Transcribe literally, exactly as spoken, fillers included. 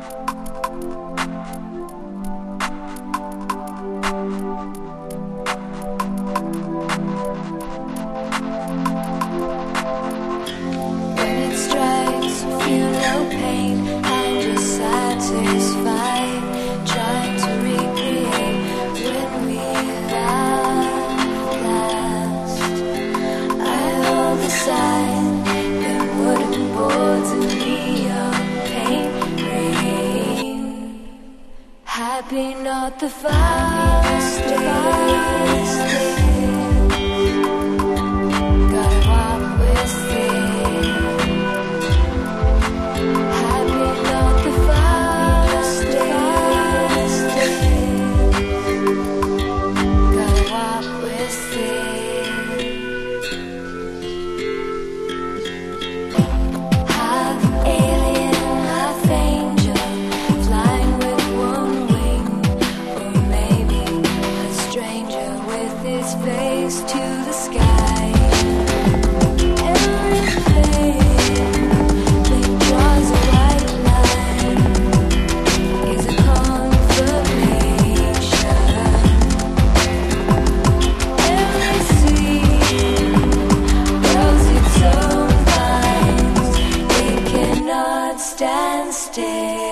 Happy not the fast days. Gotta walk with it. Happy not the fast days. Gotta walk with it. Half alien, half angel, flying with one wing, or maybe a stranger with his face to the sky. Everything that draws a white line is a confirmation. Every scene grows its own vines. It cannot stand still.